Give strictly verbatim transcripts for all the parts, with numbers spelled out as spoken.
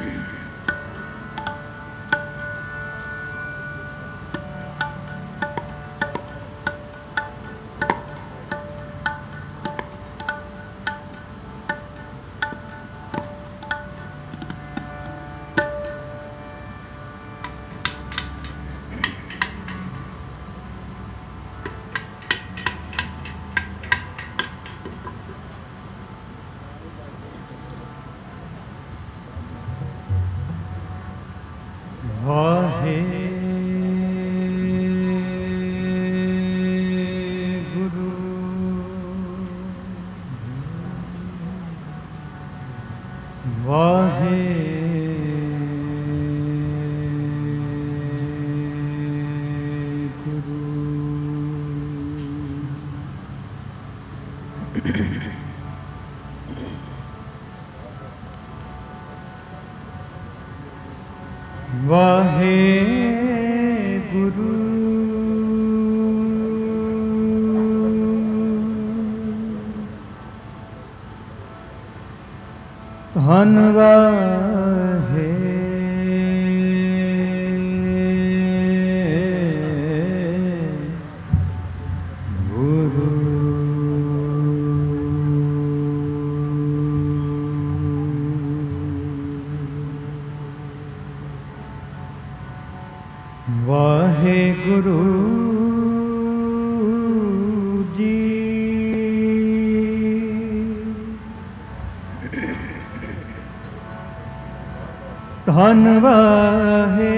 धन वाहे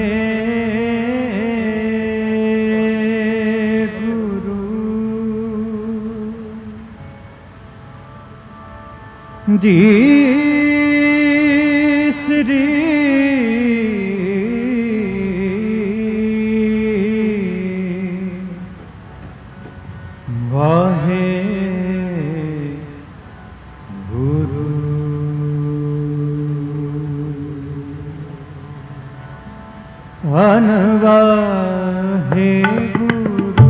गुरु जी श्री वाहे धन वाहे गुरु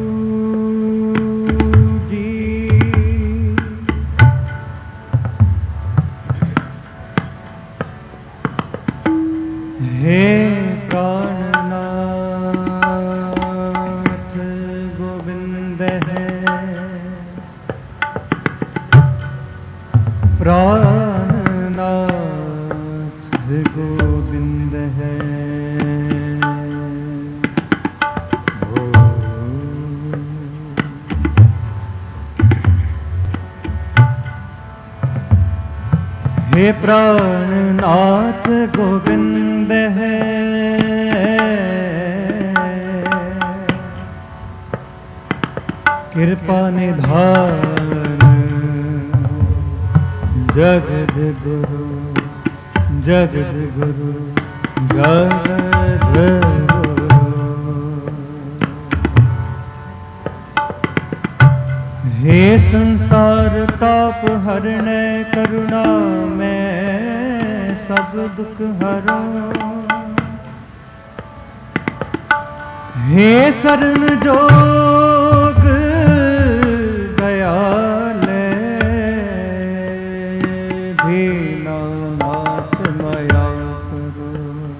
जी हे प्राणनाथ गोविंद है प्राणनाथ गोविंद है हे प्राणनाथ गोविंद है कृपा निधान जगद गुरु जगद गुरु जगद गुरु हे संसार ताप हरने करुणा में सब दुख हरो हे शरण जोग दयाले दीनानाथ माया करो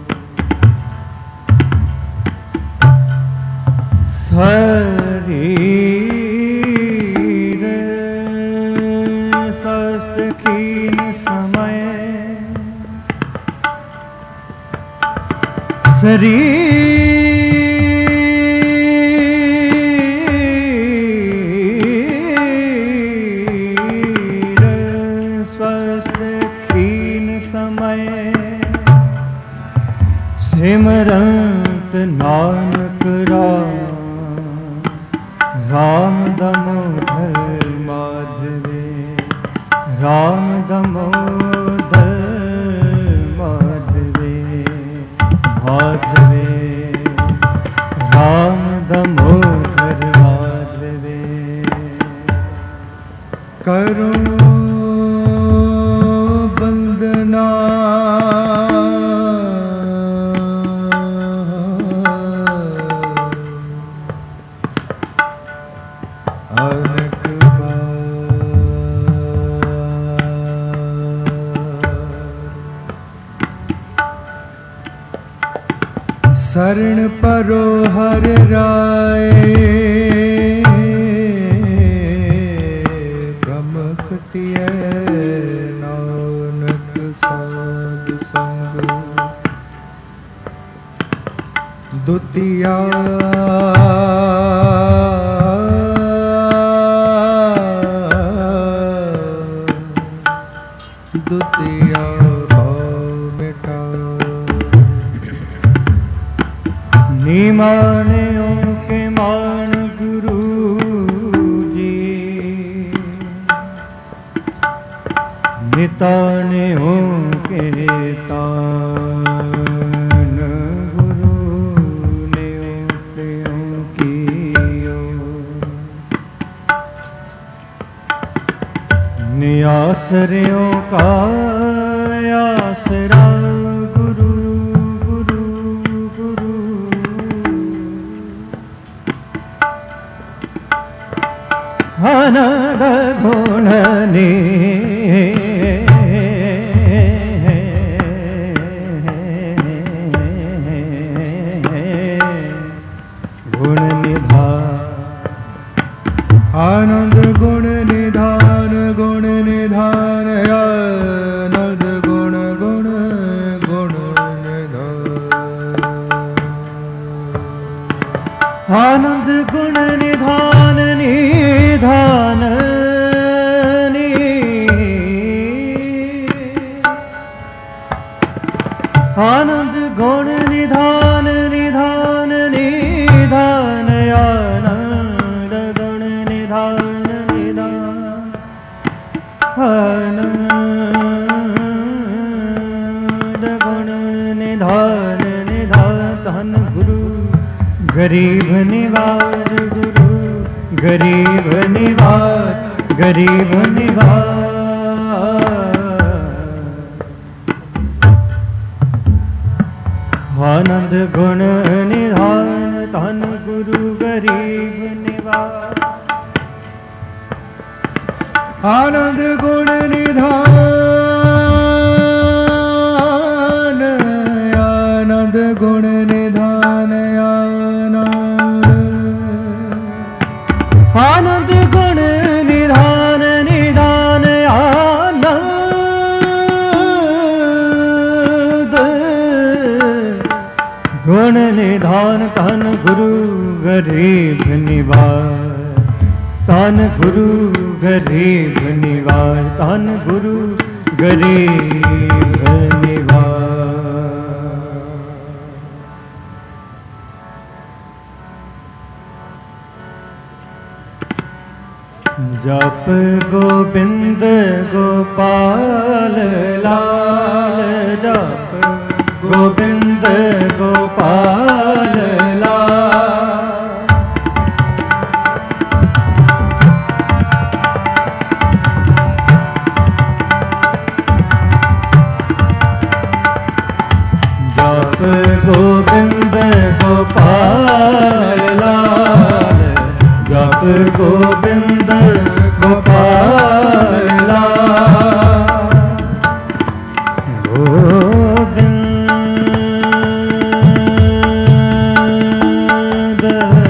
शरीर कीन समय शरीर स्वस्थ कीन समय सिमरंत नानक राम राम दामोदर माधवे राम दामोदर माधवे माधवे राम दामोदर माधवे करो वंदना अनक शरण परो हर राय ब्रह्म कटिए नानक साध संग दुतिया दुतिया निमान्यों के मान गुरु जी नितान्यों के तान गुरु ने प्रियों कियो नियासरियों का आसरा आनंद गुण ने गुण निधान आनंद गुण निधान गुण निधान आनंद गुण गुण गुण निधान आनंद गुण निधान निधान आनंद गुण निधान निधान निधान आनंद गुण निधान निधान आनंद गुण निधान निधान धन गुरु गरीब निवाज गुरु गरीब निवाज गरीब निवाज आनंद गुण निधान धन गुरु गरीब निवाज आनंद गुण निधान आनंद गुण निधान आनंद गुण निधान निधान आनंद गुण निधान धन गुरु गरीब निवाज धन गुरु गरीब निवाज धन गुरु गरीब निवाज जप गोविंद गोपाल लाल जप गोविंद गोपाल लाल जप गोविंद गोपाल लाल जप गोविंद गोपाल लाल गोविंद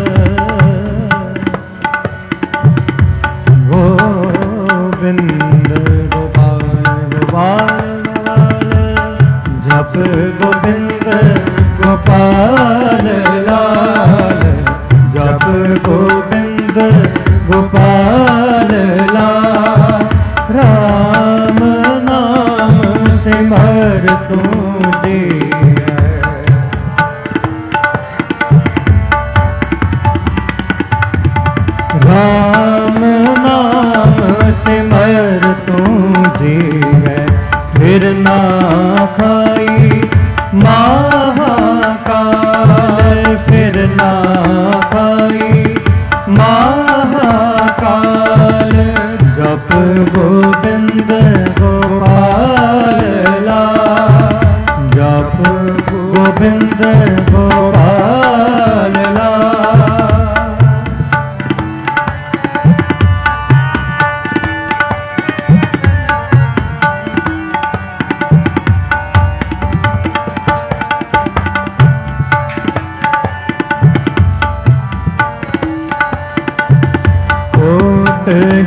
गोविंद गोपाल गोपाल जप गोविंद गोपाल लाल जप गोविंद गोपाल लाल राम नाम सिमर तू दे राम नाम सिमर तू दे फिर ना खाई महाकाल फिर ना खाई महाकाल जप गोविंद गोपाल लाल जप गोविंद गोपाल लाल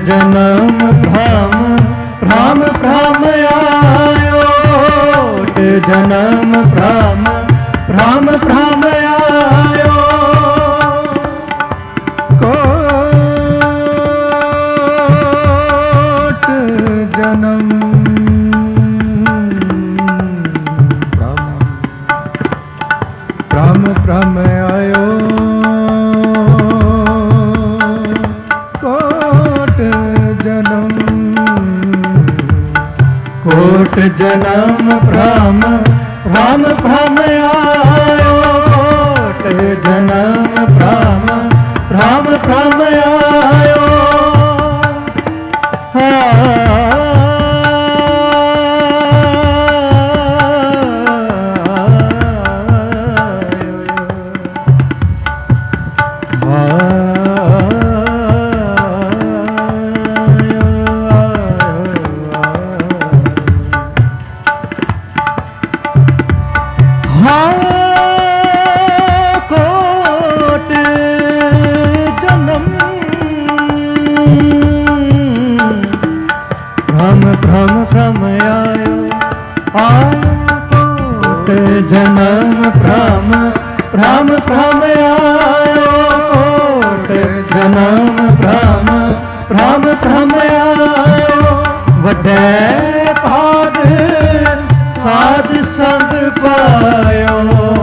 जन्म भ्रम भ्रम भ्रम आयो, कोट जन्म भ्रम भ्रम भ्रम आयो, कोट जन्म भ्रम भ्रम आयो, कोट जन्म कोट जन्म भ्रम भ्रम भ्रम आयो, कोट जन्म भ्रम भ्रम भ्रम आयो, जन्म भ्रम भ्रम भ्रम आयो, कोट जन्म भ्रम भ्रम भ्रम आयो, वड्डे भाग साध संग पायो,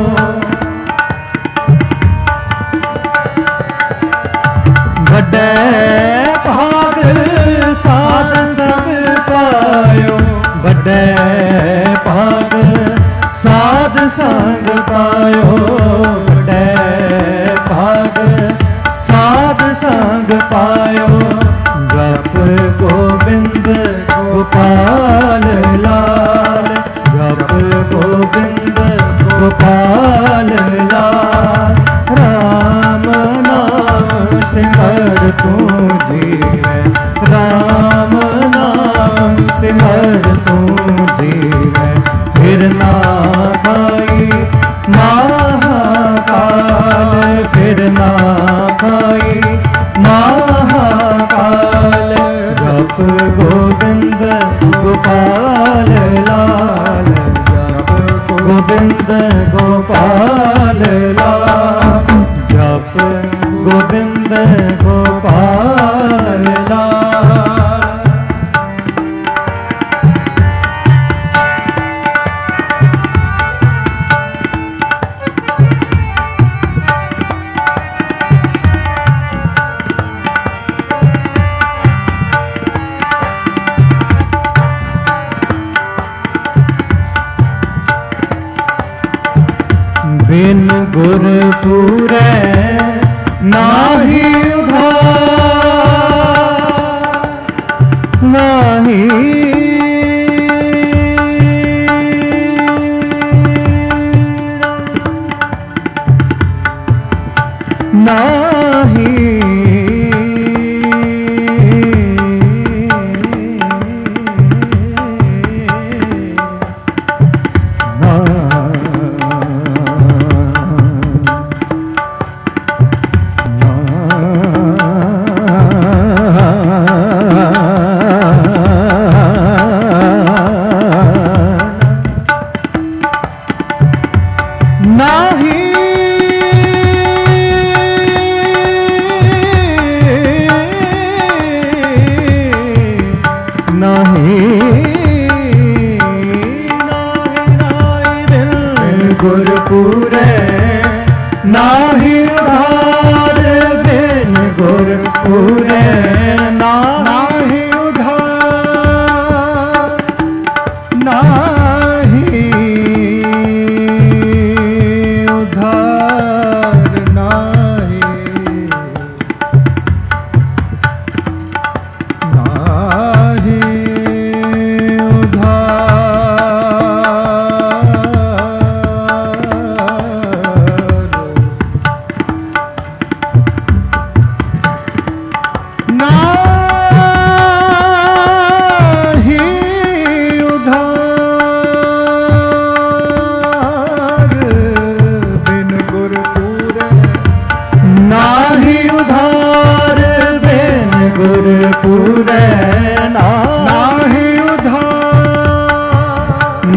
वड्डे भाग साध संग पायो, वड्डे भाग साध संग पायो, बड़े भाग साध संग पायो, जप गोविंद गोपाल लाल, जप गोविंद गोपाल लाल, राम नाम सिमर तू जीवे, राम नाम सिमर तू जीवे, फिर ना खाई महाकाल, फिर ना खाई महाकाल, जप गोविंद गोपाल लाल, जप गोविंद गोपाल लाल, जप गोविंद गोपाल लाल। बिन गुर पूरे नाही उधार, नाही नाही गुरपुरे नाही उधार, बिन गुरपुरे नाही उधार, नाही उधार, नाही नाही उधार, नाही उधार,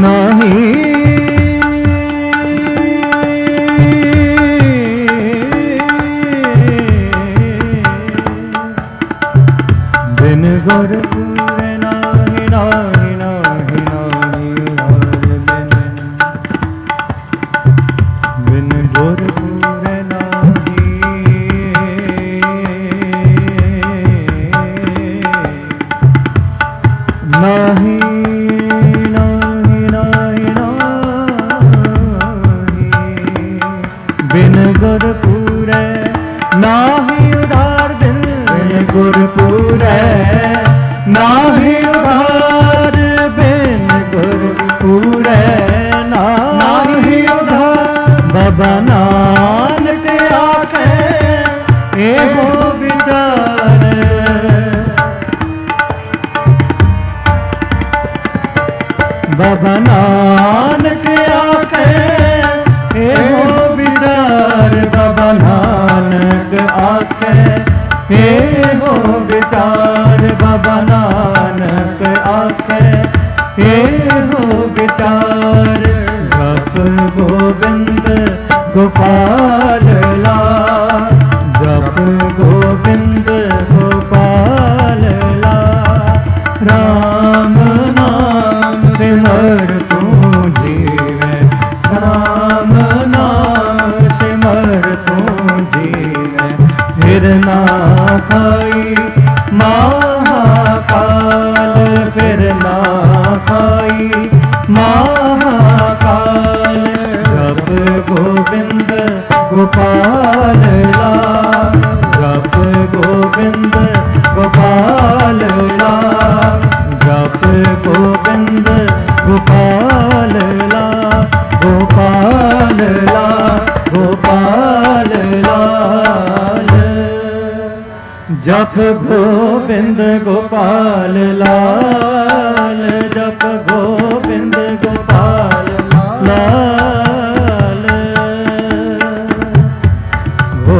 नाही बिन गुर पूरे नाही नाही नाही नाही हार बिन बिन गुर पूरे नाही नाही नाही नाही नाही बिन गुर पूरे नाही उधार बिन गुर पूरे नाही उधार बिन गुर पूरे नाही उधार बाबा नानक आखे एहो विचार बाबा नानक आखे एहो विचार बाबा नानक आखे हे हो विचार बाबा नानक आखे हे हो विचार जप गोविंद गोपाल ला जप गोविंद गोपाल ला राम नाम सिमर तू जीवे राम नाम सिमर तू जीवे फिर ना खाई महाकाल फिर ना खाई महाकाल जप गोविंद गोपाल ला जप गोविंद गोपाल ला जप गोविंद गोपाल ला गोपाल ला गोपाल लाल जप गोविंद गोपाल लाल जप गोविंद गोपाल लाल हो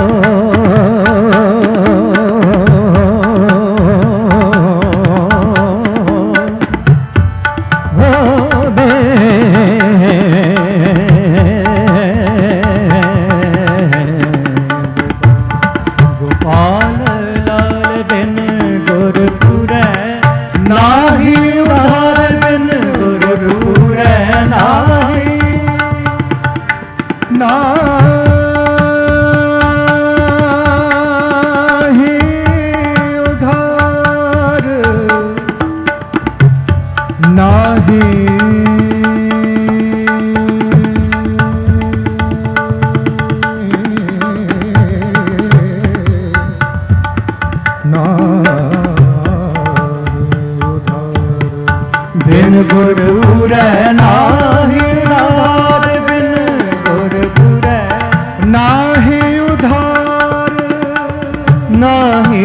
बिन गुर पूरे नाही उधार बिन गुर पूरे नाही उधार नाही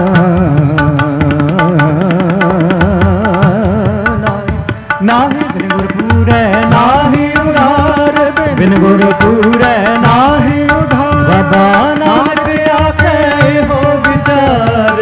नाहि ਪੂਰੈ ਨਾਹੀ ਉਧਾਰ, ਬਿਨ ਗੁਰ ਪੂਰੈ ਨਾਹੀ ਉਧਾਰ। ਬਾਬਾ ਨਾਨਕ ਆਖੇ ਹੋ ਵਿਚਾਰ,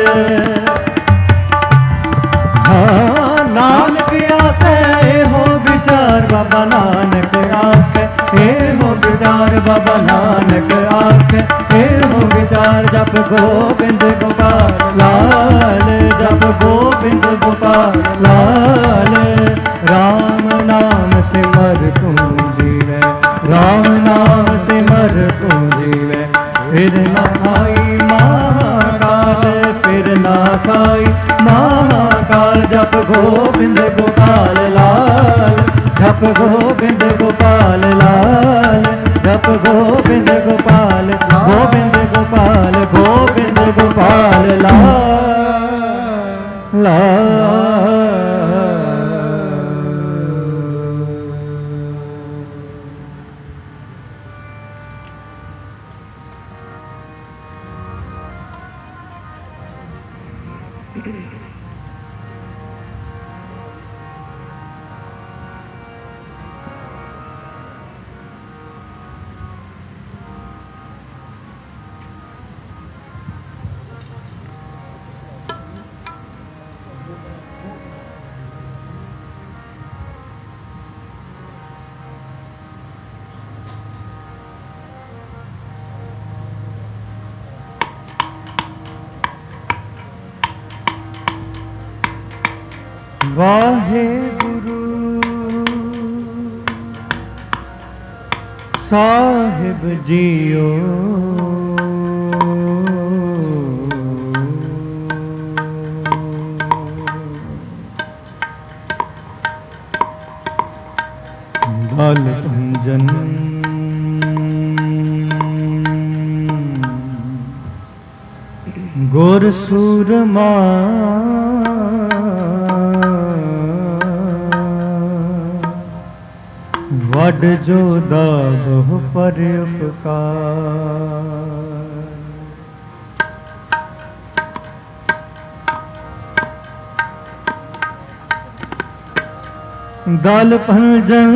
ਹਾਂ ਨਾਨਕ ਆਖੇ ਹੋ ਵਿਚਾਰ। ਬਾਬਾ ਨਾਨਕ ਆਖੇ ਇਹੋ ਵਿਚਾਰ, ਬਾਬਾ ਨਾਨਕ ਆਖੇ ਇਹੋ ਵਿਚਾਰ। ਜਪ ਗੋਬਿੰਦ ਗੋਪਾਲ ਲਾਲ, ਜਪ ਗੋਬਿੰਦ ਗੋਪਾਲ ਲਾਲ। ਰਾਮ ਨਾਮ ਸਿਮਰ ਤੂੰ ਜੀਵੈ, ਰਾਮ ਨਾਮ ਸਿਮਰ ਤੂੰ ਜੀਵੈ। ਫਿਰ ਨਾ ਖਾਈ ਮਹਾਕਾਲ, ਫਿਰ ਨਾ ਖਾਈ ਮਹਾਕਾਲ। ਜਪ ਗੋਬਿੰਦ ਗੋਪਾਲ ਲਾਲ, ਜਪ ਗੋਬਿੰਦ ਗੋਪਾਲ ਲਾਲ, ਜਪ ਗੋਬਿੰਦ ਗੋਪਾਲ, ਗੋਬਿੰਦ ਗੋਪਾਲ, ਗੋਬਿੰਦ ਗੋਪਾਲ ਲਾਲ ਲਾਲ। ਵਾਹਿਗੁਰੂ ਸਾਹਿਬ ਜੀਓ, ਬਲ ਭੰਜਨ ਗੁਰ ਸੂਰਮਾ, ਵੱਡ ਜੋਦਾ ਬਹੁ ਪਰ ਉਪਕਾਰ। ਦਲ ਭੰਜਨ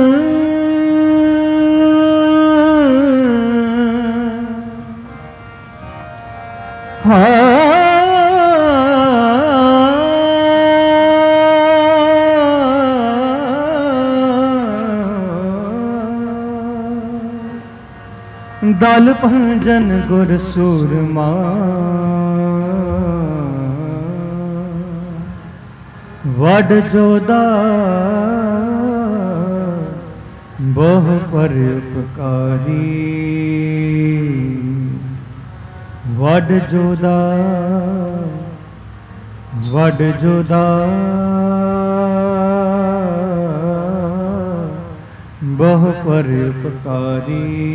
ਹਾਂ ਦਲ ਭੰਜਨ ਗੁਰ ਸੂਰਮਾ, ਵੱਡ ਜੋਦਾ ਬਹੁ ਪਰ ਉਪਕਾਰੀ। ਵੱਡ ਜੋਦਾ, ਵੱਡ ਜੋਦਾ ਬਹੁ ਪਰ ਉਪਕਾਰੀ।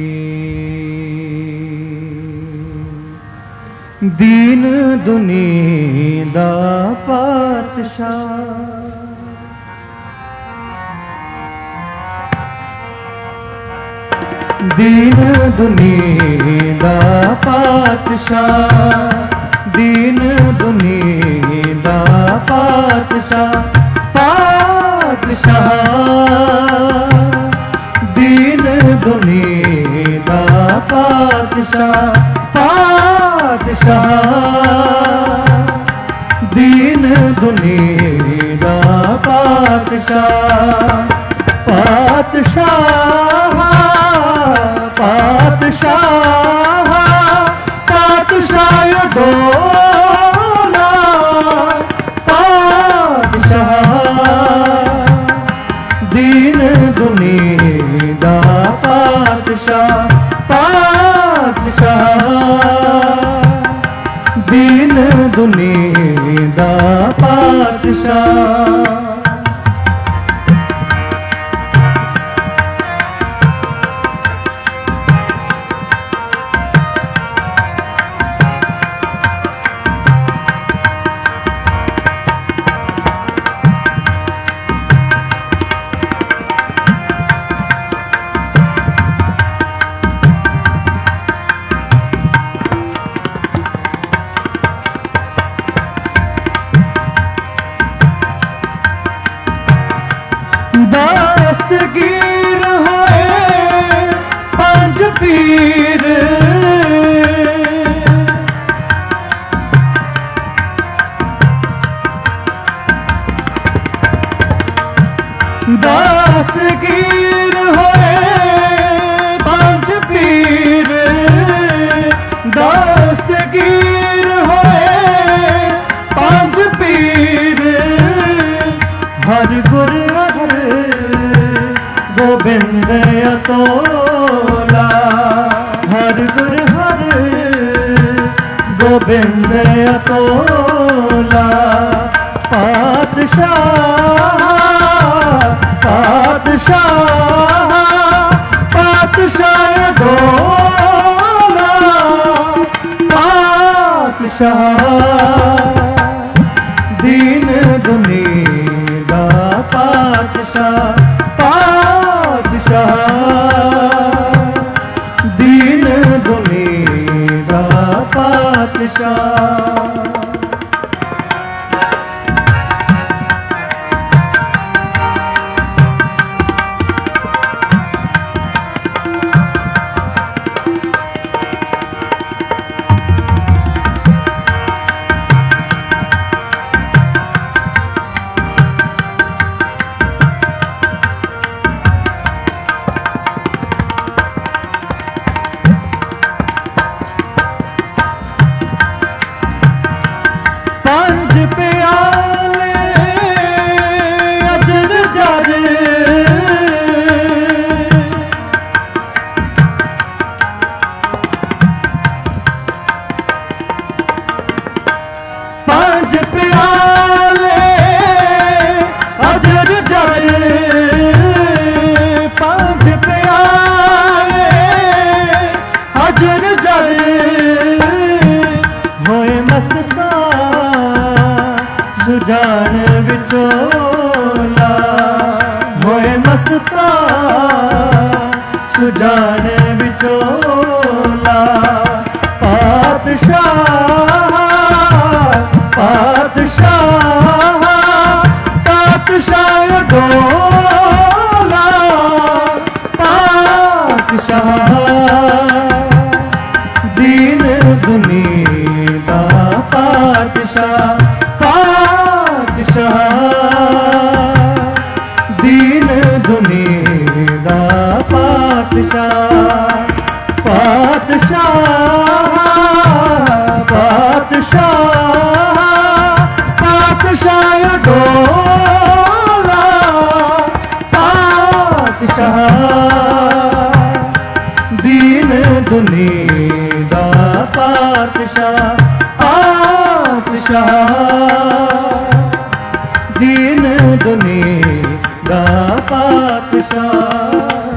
ਦੀਨ ਦੁਨੀ ਦਾ ਪਾਤਸ਼ਾਹ, ਦੀਨ ਦੁਨੀ ਦਾ ਪਾਤਸ਼ਾਹ, ਦੀਨ ਦੁਨੀ ਦਾ ਪਾਤਸ਼ਾਹ। ਪਾਤਸ਼ਾਹ ਦੀਨ ਦੁਨੀ ਦਾ ਪਾਤਸ਼ਾਹ, ਪਾਤਸ਼ਾਹ ਦੀਨ ਦੁਨੀ ਦਾ ਪਾਤਸ਼ਾਹ। ਪਾਤਸ਼ਾਹ ਪਾਤਸ਼ਾਹ ਪਾਤਸ਼ਾਹ ਡੋਲਾ, ਪਾਤਸ਼ਾਹ ਦੀਨ ਦੁਨੀ ਦਾ ਪਾਤਸ਼ਾਹ। ਪਾਤਸ਼ਾਹ ਦੀਨ ਦੁਨੀ ਦਾ ਪਾਤਸ਼ਾਹ। दस्तगीर होए पंज पीर दस्तगीर होए पंज पीर दस्तगीर होए पंज पीर हर गुर हर गोबिंद अतोला हर गुर हर गोबिंद अतोला पातशाह पातशाह पातशाह डोला पातशाह दीन दुनिया पातशाह पातशाह दीन दुनिया पातशाह पंज प्याले अजर जर पंज प्याले अजर जर पंज प्याले अजर जर होए मस्ता सुजान विचोला होए मस्ता सुजान विचोला पातशाह पातशाह पातशाह डोला पातशाह दीन दुनिया पातशाह दीन दुनिया पातशाह पातशाह पातशाह पातशाह डोला पातशाह दीन दुनिया पातशाह पातशाह दीन दुनिया पातशाह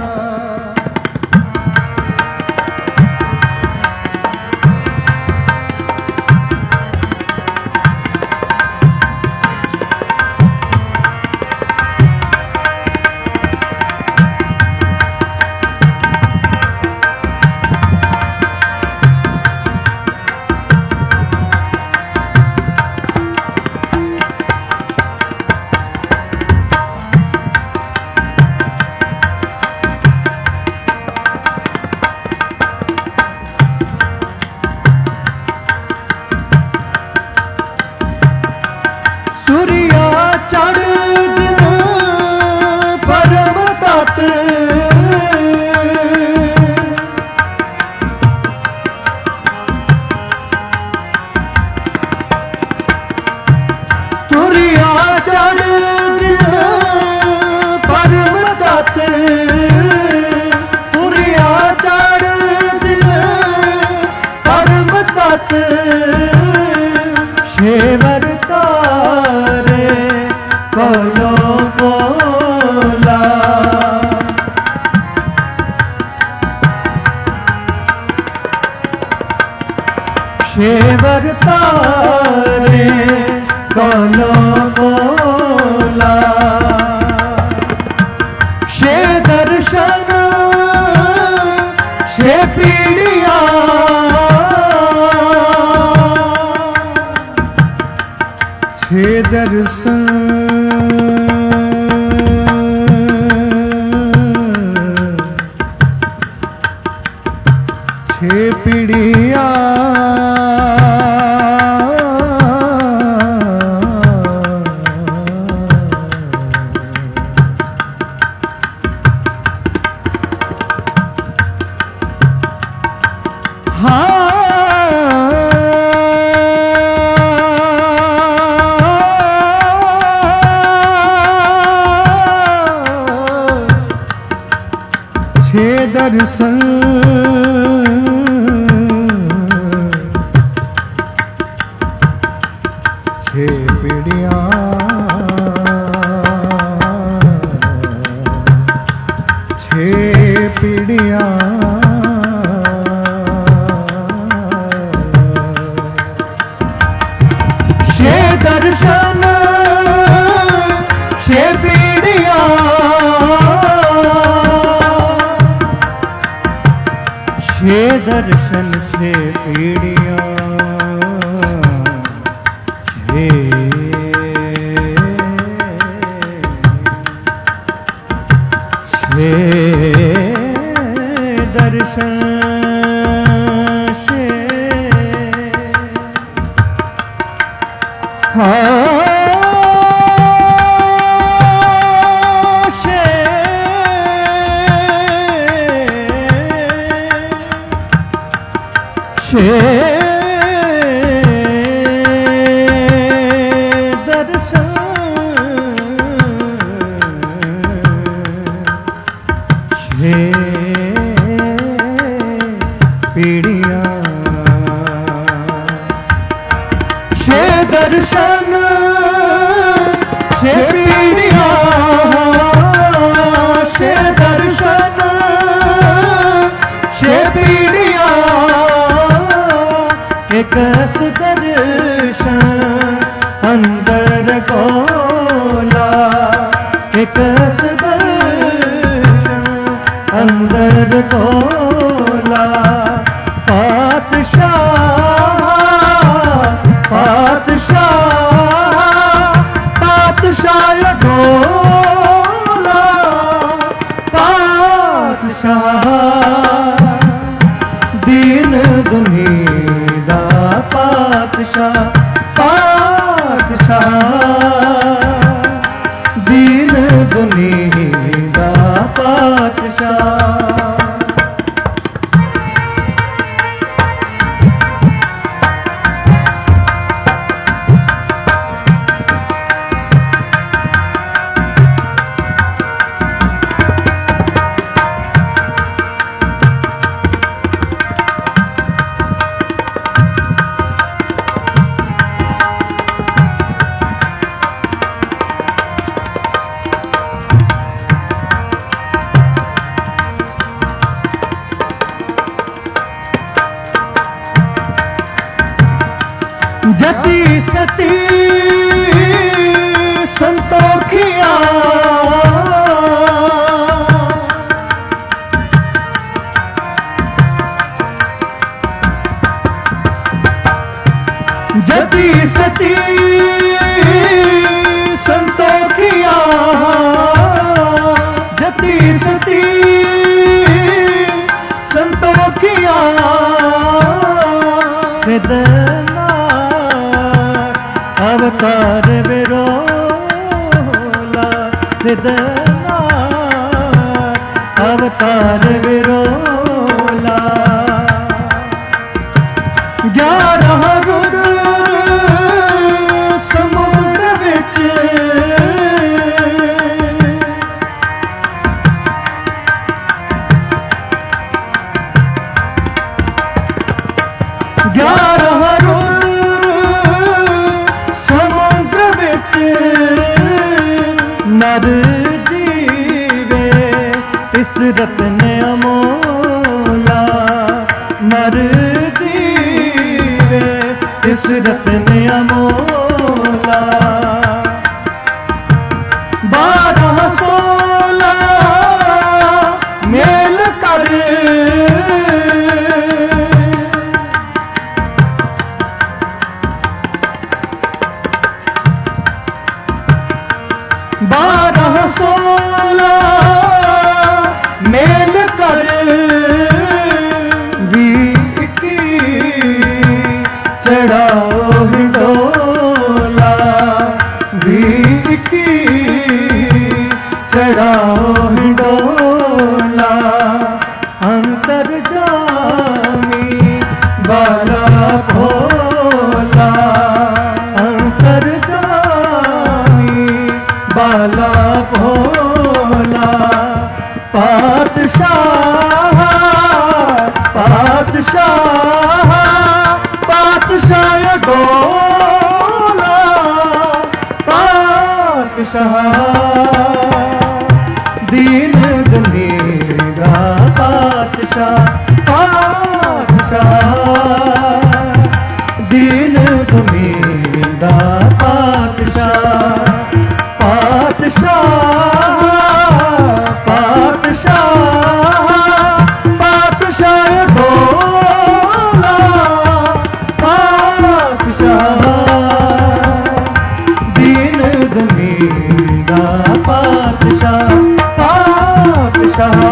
सूर्या चढ़ दिन परम तत सूर्या चढ़ दिन परम तत सूर्या चढ़ दिन परम तत शेवर तारे कोलो कोला शेवर तारे कोलो कोला शे दर्शन शे पीड़िया छे दर्शन दर्शन छे पीढ़ियां छे पीढ़ियां छे दर्शन छे पीढ़ियां छे दर्शन छे पीढ़ियां छे छे दर्शन छे हाँ छे दर्शन छे पीढ़ियां छे दर्शन छे पीढ़ियां छे दर्शन छे पीढ़ियां एक दर्शन अंदर कोला एक दर्शन अंदर कोला पातशाह पातशाह पातशाह ढोला पातशाह दीन दुनिया पातशाह पातशाह दीन दुनिया पातशाह जति सती संतोखिया जति सती संतोखिया जति सती संतोखिया अवतार विरोला सिद्धना अवतार विरोला ग्यारह रुद्र समुद्र विच ग्यारह नर जीवे इस रत्न अमोला नर जीवे इस रत्न अमोला बारह सोलह मेल कर बारह सोलह मेल कर वीकी चढ़ाओ हिंडोला वीकी चढ़ाओ हिंडोला अंतर्जामी बाला भोला अंतर्जामी बाला भोला पातशाह पातशाह पातशाह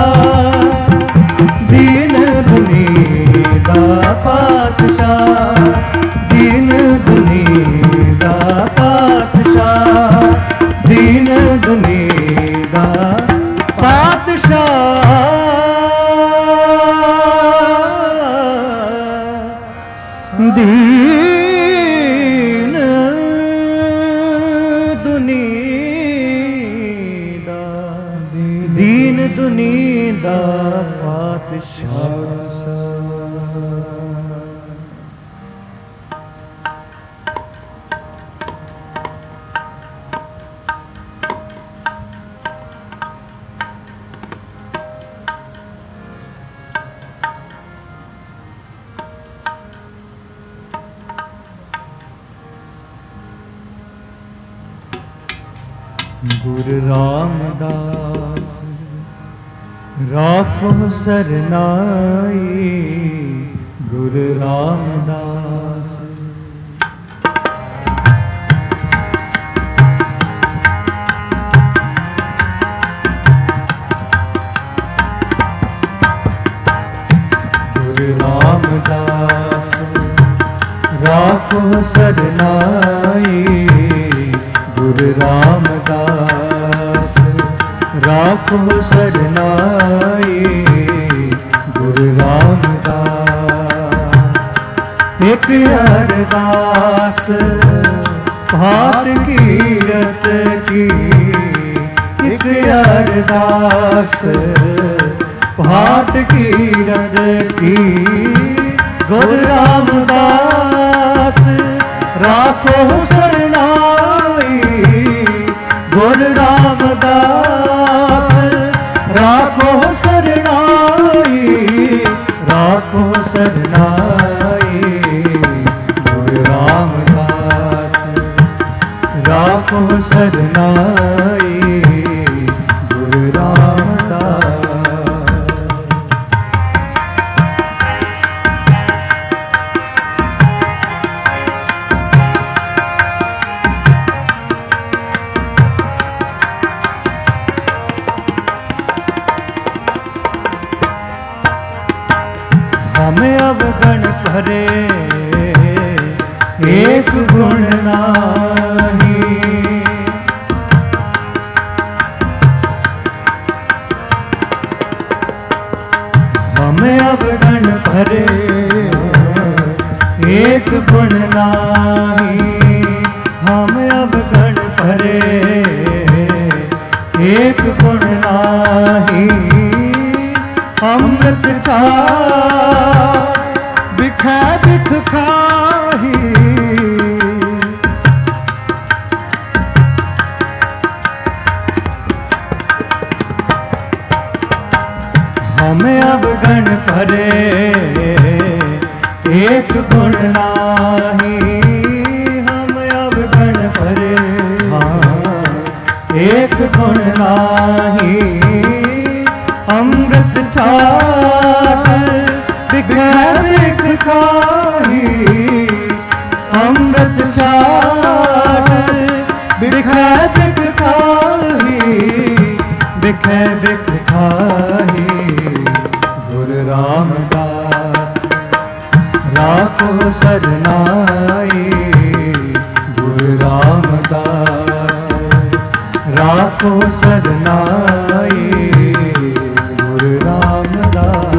दीन दुनिया पातशाह दीन दुनिया पातशाह दीन दुनिया पातशाह दीन दुनिया दीन दुनिया पातशाह गुरु रामदास राखो सरनाई गुरु रामदास गुरु रामदास राखो सरनाई गुरु रामदास राखो सरनाई गुरु रामदास एक अरदास भाट कीरत की एक अरदास भाट कीरत की गुरु रामदास राखो सरनाई गुरु रामदास राखो सरनाई राखो सरनाई गुरु रामदास राखो सरनाई गुरु रामदास हमें अवगण भरे एक गुण नाही हमें अवगण भरे एक गुण नाही हमें अवगण भरे एक गुण नाही अमृत चा बिखै बिख खाही हमें अवगण भरे एक गुण नाही हमें अवगण भरे हाँ एक गुण नाही अमृत छाट बिखै बिख खाही अमृत छाट बिखै बिख खाही बिखै बिख खाही गुरु रामदास राखो सरनाई गुरु रामदास राखो सरनाई गुरु रामदास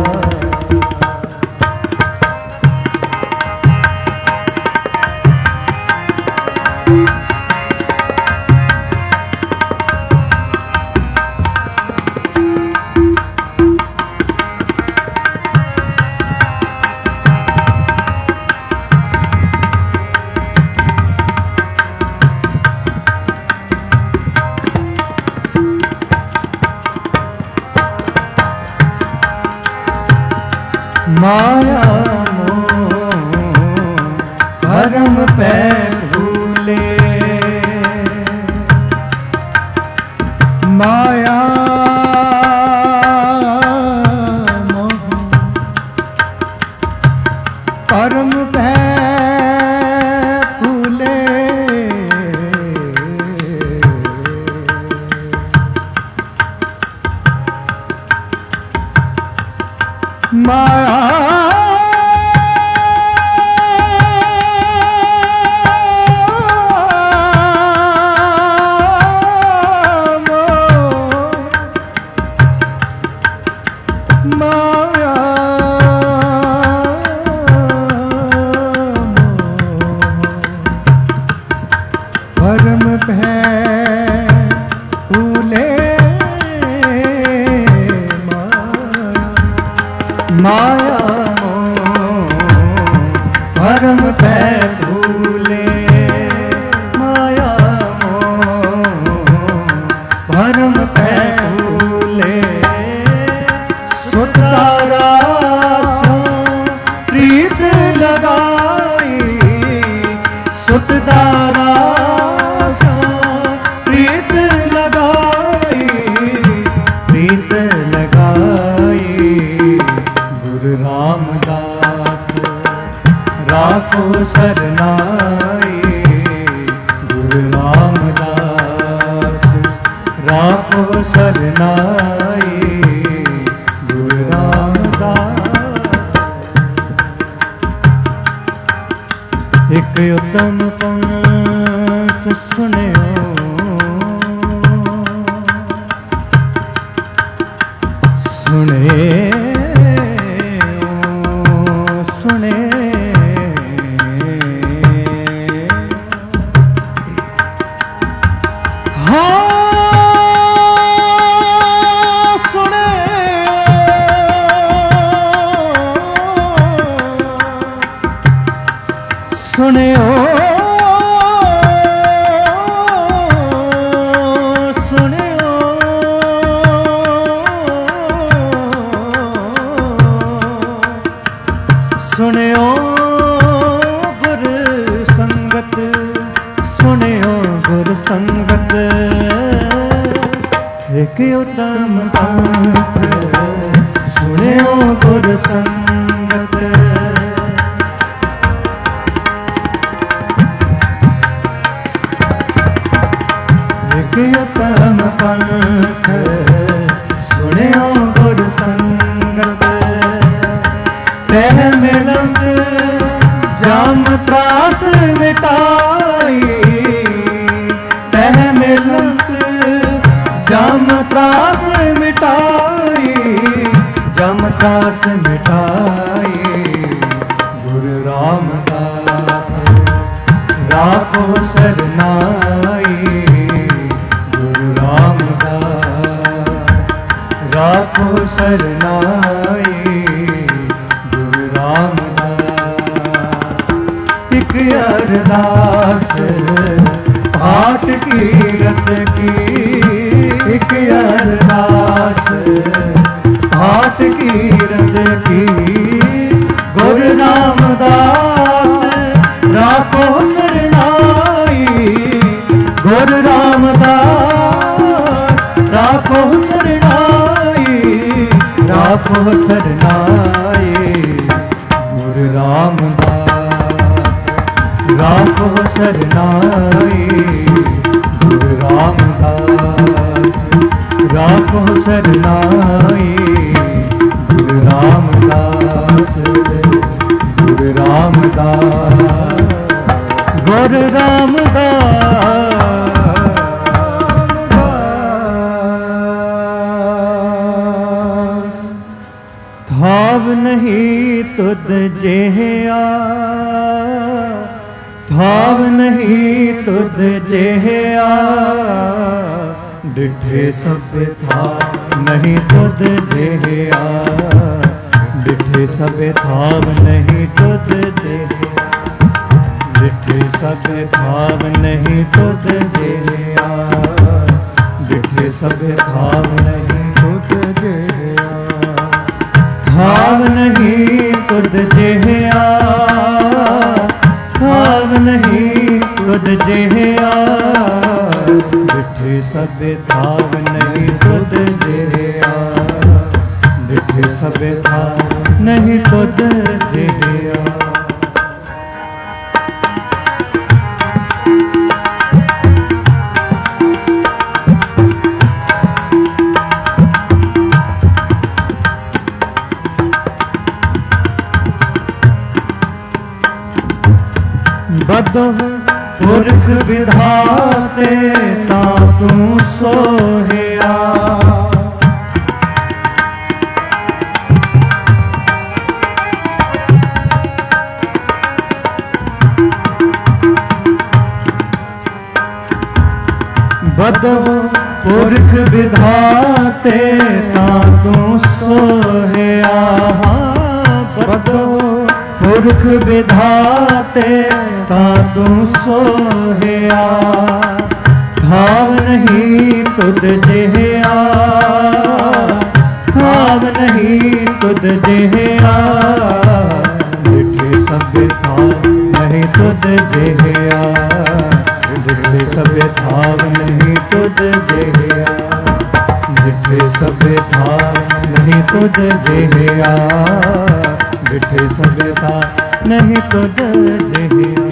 माया मोह भरम पे भूले माया मोह भरम पे भूले माया माया भरम भय भूले माया भरम भय भूले माया भरम भय भूले सुतारा प्रीत लगाई सुतारा प्रीत लगाई प्रीत लगाई गुरु रामदास राखो सरनाई गुरु रामदास राखो सरनाई गुरु रामदास। एक उत्तम पंथ सुनियो सुने सुने हाँ सुने सुने सुनियो गुरु संगत सुनियो गुरु संगत एक उत्तम पंथ सुनियो गुरु संगत एक उत्तम पंथ सुनियो गुरु संगत तह मिलंद जाम त्रास मिटाई तह मिलंद जाम त्रास मिटाई जाम त्रास मिटाई गुरु रामदास राखो सरनाई गुरु रामदास राखो सरनाई एक अरदास पाठ कीरत की एक अरदास पाठ कीरत की गुरु रामदास राखो सरनाई गुरु रामदास राखो सरनाई राखो सरनाई गुरु रामदास राखो सरनाई गुरु रामदास राखो सरनाई गुरु रामदास गुरु रामदास गुरु रामदास थाव नहीं तुद जेहा थाव नहीं तुद जेहा डिठे सब था नहीं तुद जेहा डिठे सब थाव नहीं तुद जेहा डिठे सब थाव नहीं तुद जेहा डिठे सब थाव नहीं तुद जेहा थाव नहीं तुद जेहा थाव नहीं तुद जेहा डिठे सब थाव नहीं तुद जेहा डिठे सब थाव नहीं तुद जेहा। विधाते ता तू सोहिया। बदो पुरख विधाते ता तू सोहिया। बदो पुरख विधाते ता तू सोहिया। थाव नहीं तुद जिहिया, थाव नहीं तुद जिहिया। डिठे सब थाव नहीं तुद जिहिया, डिठे सब थाव नहीं तुद जिहिया। डिठे सब थाव नहीं तुद जिहिया, डिठे सब थाव नहीं तुद जिहिया।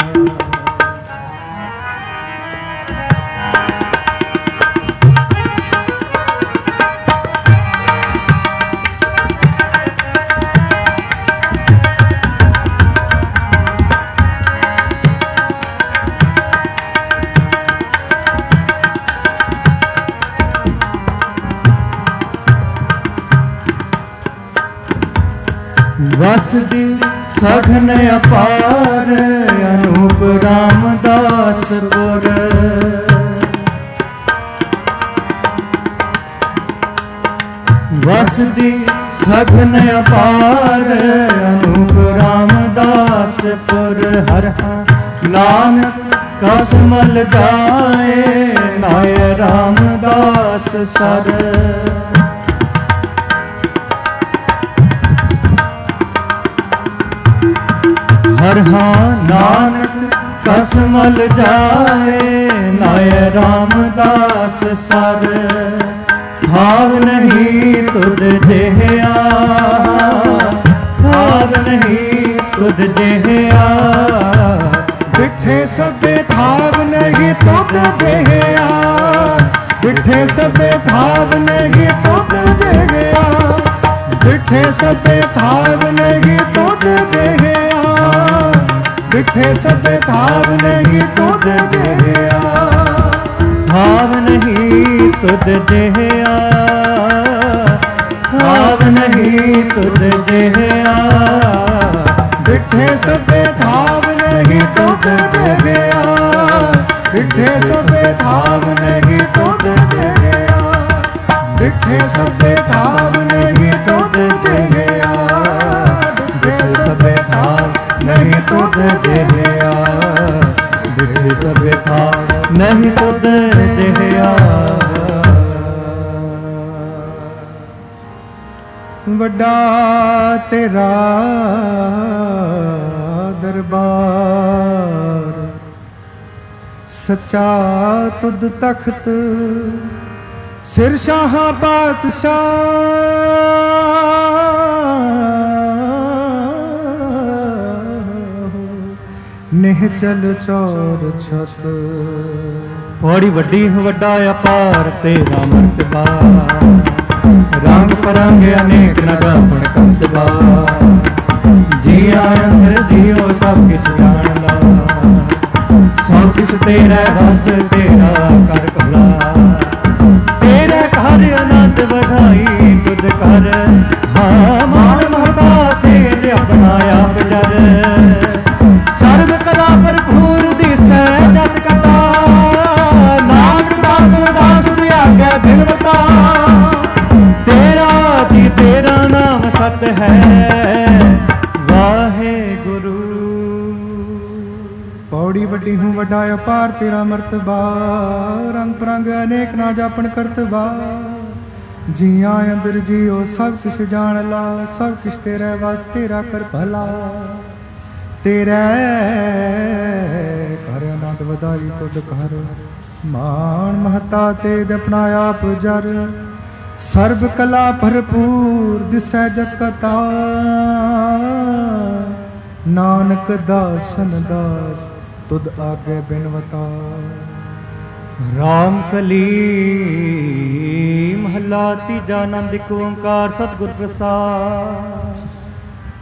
वसदी सघन अपार अनूप रामदास पुर। वसदी सघन अपार अनूप रामदास पुर। हर नानक कसमल जाए नाय रामदास सर। हर हाँ नानक कसमल जाए नाय रामदास सर। भाव नहीं तुद जिहिया, भाव नहीं तुद जिहिया। डिठे सबे भाव नहीं तुद जिहिया, डिठे सबे भाव नहीं तुद जिहिया। डिठे सबे भाव नहीं तुद जिहिया, डिठे सबे भाव नहीं तुद जिहिया। भाव नहीं तुद जिहिया, भाव नहीं तुद जिहिया। डिठे सबे भाव नहीं तुद जिहिया, डिठे सबे भाव नहीं तुद जिहिया। डिठे सबे भाव नहीं तुद जिहिया, डिठे सबे भाव नहीं तुद जिहिया। डिठे सबे भाव नहीं तुद जिहिया। वड्डा तेरा दरबार, सच्चा तुद तख्त, सिर शाह बादशाह। निहचल चौर छत। पौड़ी वड्डी वड्डा अपार तेरा मर्तबा। रंग परंग अनेक नगापण कंतबा। जिया अंदर जियो सब किछ जान ला। सब किछ तेरा बस तेरा कर भला। तेरा घर आनंद बढ़ाई तुद कर। हाँ मान महता तेरे अपना आप डर। सर्व कला भरपूर दिसै जत कथा। नानक दास दास आगे बिनवता। तेरा जी तेरा नाम सत है वाहे गुरु। पौड़ी वड्डी हूँ वड्डा अपार तेरा मर्तबा। रंग परंग अनेक ना जापन करतबा। जिया अंदर जियो सब कुछ जान ला। सब कुछ तेरे वास तेरा कर भला। तेरे कर आनंद वधाई तुद कर। मान महता तेज अपना आप जर। सर्व कला भरपूर दिसै जगता। नानक दासन दास तुद आगे बिनवता। राम कली महला तीजा आनंद एक ओंकार सतगुर प्रसाद।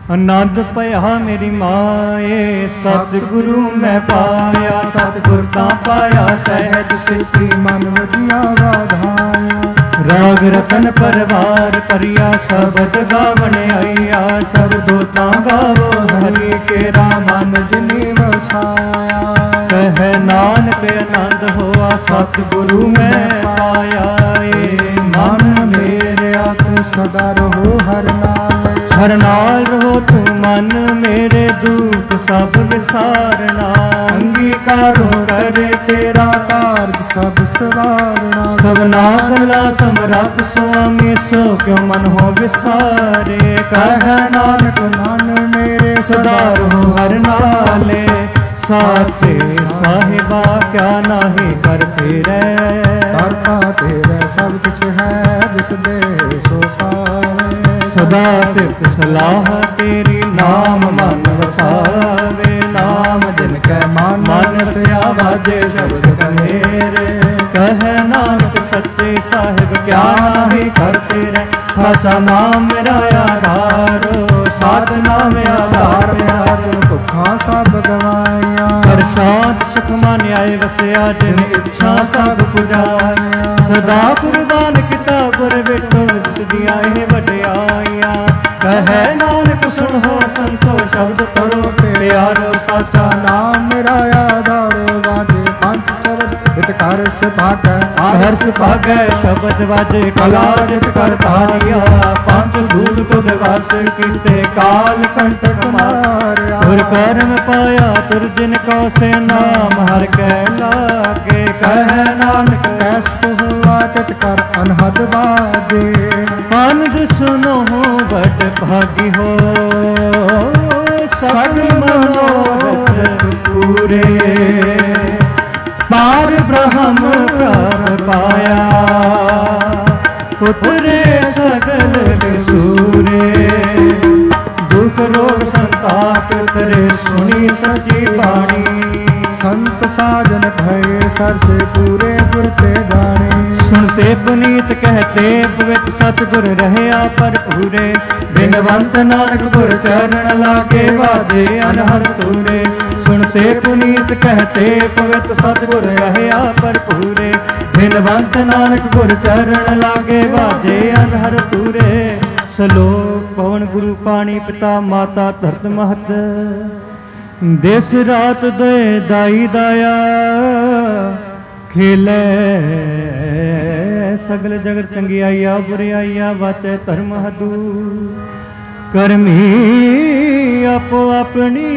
ਆਨੰਦ ਭਇਆ ਮੇਰੀ ਮਾਏ, ਸਤਿਗੁਰੂ ਮੈਂ ਪਾਇਆ। ਸਤਿਗੁਰ ਤਾਂ ਪਾਇਆ ਸਹਿਜ ਸਿੱਧੀ, ਮਨ ਵਧੀਆ ਵਾਧਾਇਆ। ਰਾਗ ਰਤਨ ਪਰਵਾਰ ਕਰਿਆ, ਸ਼ਬਦ ਗਾਵਣ ਆਈਆ। ਸ਼ਬਦੋ ਤਾਂ ਗਾਵੋ ਹਰੀ ਕੇਰਾ, ਮਨ ਜਿਨੀ ਵਸਾਇਆ। ਕਹਿ ਨਾਨਕ ਆਨੰਦ ਹੋਆ, ਸਤਿਗੁਰੂ ਮੈਂ ਪਾਇਆ। ਏ ਮਨ ਮੇਰਿਆ ਤੂੰ ਸਦਾ ਰਹੋ ਹਰ ਨਾਲ, ਹਰ ਨਾਲ ਰਹੋ ਤੂੰ ਮਨ ਮੇਰੇ, ਦੁੱਖ ਸਭ ਵਿਸਾਰਨਾ। ਅੰਗੀਕਾਰੋ ਕਰੇ ਤੇਰਾ ਕਾਰਜ ਸਭ ਸਵਾਰਨਾ। ਸਭਨਾ ਕਲਾ ਸਮਰੱਥ ਸੁਆਮੀ, ਸੋ ਕਿਉ ਮਨ ਹੋ ਵਿਸਾਰੇ। ਕਹਿ ਨਾਨਕ ਮਨ ਮੇਰੇ ਸਦਾ ਰਹੋ ਹਰ ਨਾਲੇ, ਸਾਚੇ ਸਾਹਿਬਾ ਕਿਆ ਨਾਹੀ ਕਰ ਤੇਰੇ। ਕਰਤਾ ਤੇਰੇ ਸਭ ਕੁਛ ਹੈ, ਜਿਸ ਦੇ ਸੋ ਪਾਵੇ। ਸਦਾ ਸਿਫਤ ਸਲਾਹ ਤੇਰੀ, ਨਾਮ ਮਨ ਵਸਾਵੇ। ਨਾਮ ਜਿਨ ਕੈ ਮਨ ਵਸਿਆ, ਵਾਜੇ ਸ਼ਬਦ ਕਨੇਰੇ। ਕਹਿ ਨਾਨਕ ਸੱਚੇ ਸਾਹਿਬ ਕਿਆ ਨਾਹੀ ਕਰ ਤੇਰੇ। ਸਾਚਾ ਨਾਮ ਮੇਰਾ ਆਧਾਰ, ਸਾਚ ਨਾਮ ਆਧਾਰ ਮੇਰਾ। ਤੁਮ ਭੁੱਖਾਂ ਸਭ ਗਵਾਈਆਂ, ਕਰ ਸ਼ਾਂਤ ਸੁਖ ਮਨ ਆਏ ਵਸਿਆ। ਜਿਨ ਇੱਛਾ ਸਭ ਪੁਜਾਇਆ, ਸਦਾ ਕੁਰਬਾਨ ਕੀਤਾ ਗੁਰ ਵੇਟੋ। ਜਿਸ ਦੀਆਂ ਇਹ ਵਡਿਆਈਆਂ, ਕਹਿ ਨਾਨਕ ਸੁਣੋ ਸੰਤੋ ਸ਼ਬਦ ਕਰੋ ਪਿਆਰੋ। ਸਾਚਾ ਨਾਮ ਮੇਰਾ ਆਧਾਰ, ਵਾਜੇ ਪੰਜ ਚਰਨ ਹਿਤ ਕਰ ਸੁਭਾਗੈ। ਹਰ ਸੁਭਾਗੈ ਸ਼ਬਦ ਵਾਜੇ, ਕਲਾ ਜਿਤ ਕਰ ਧਾਰਿਆ। ਪੰਜ ਭੂਤ ਤੁਧ ਵਸ ਕੀਤੇ, ਕਾਲ ਕੰਟਕ ਮਾਰਿਆ। ਗੁਰ ਕਰਮ ਪਾਇਆ ਤੁਰ ਜਿਨ ਕੋ, ਸੇ ਨਾਮ ਹਰ ਕੈ ਲਾਗੇ। ਕਹਿ ਨਾਨਕ ਕੈਸ ਕੋ ਹੁਆ, ਤਿਤ ਕਰ ਅਨਹਦ ਬਾਗੇ। ਆਨੰਦ ਸੁਨੋ ਬਟ ਭਾਗੀ ਹੋ, ਸਗਲ ਮਨੋਰਥ ਪੂਰੇ। ਪਾਰ ਬ੍ਰਹਮ ਪ੍ਰਾਪ ਪਾਇਆ, ਉਤਰੇ ਸਗਲ ਵਿਸੂਰੇ। ਦੁਖ ਰੋਗ ਸੰਤਾਪ ਉਤਰੇ, ਸੁਣੀ ਸਚੀ ਬਾਣੀ। ਸੰਤ ਸਾਜਨ ਭਏ ਸਰਸੇ ਪੂਰੇ, ਗੁਰ ਤੇ ਜਾਣੇ। ਸੁਣਤੇ ਪੁਨੀਤ ਕਹਤੇ, ਪਵਿੱਤ ਸਤਿਗੁਰ ਰਹਿਆ ਭਰਪੂਰੇ। ਬਿਨਵੰਤ ਨਾਨਕ ਗੁਰ ਚਰਨ ਲਾਗੇ, ਵਾਜੇ ਅਨਹਦ ਤੂਰੇ। ਸੁਣਤੇ ਪੁਨੀਤ ਕਹਤੇ, ਪਵਿੱਤ ਸਤਿਗੁਰ ਰਹਿਆ ਭਰਪੂਰੇ। ਬਿਨਵੰਤ ਨਾਨਕ ਗੁਰ ਚਰਨ ਲਾਗੇ, ਵਾਜੇ ਅਨਹਦ ਤੂਰੇ। ਸਲੋਕ ਪਵਨ ਗੁਰੂ ਪਾਣੀ ਪਿਤਾ ਮਾਤਾ ਧਰਤ ਮਹਤ। ਦਿਸ ਰਾਤ ਦੇ ਦਾਈ ਦਾਇਆ, ਖੇਲੇ ਸਗਲ ਜਗਤ ਚੰਗਿਆਈਆ। ਬੁਰਿਆਈਆ ਵਾਚੈ ਧਰਮ ਹਦੂ, ਕਰਮੀ ਆਪੋ ਆਪਣੀ।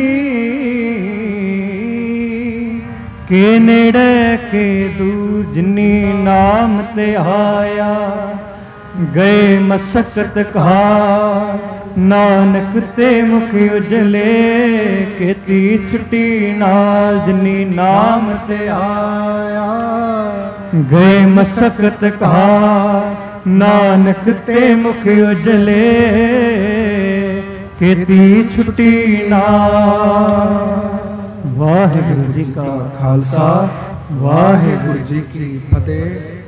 ਕੇ ਨੇੜੇ ਕੇ ਦੂਰ, ਜਿਨੀ ਨਾਮ ਤੇ ਆਇਆ। ਗਏ ਮਸਕਤ ਕਹਾ, ਨਾਨਕ ਤੇ ਮੁਖ ਉਜਲੇ। ਕੀਤੀ ਛੁੱਟੀ ਨਾਲ, ਜਿਨੀ ਨਾਮ ਤੇ ਆਇਆ। ਗਏ ਮਸਕਤ ਕਹਾ, ਨਾਨਕ ਤੇ ਮੁਖ ਉਜਲੇ। ਕੀਤੀ ਛੁੱਟੀ ਨਾਲ। ਵਾਹਿਗੁਰੂ ਜੀ ਕਾ ਖਾਲਸਾ, ਵਾਹਿਗੁਰੂ ਜੀ ਕੀ ਫਤਿਹ।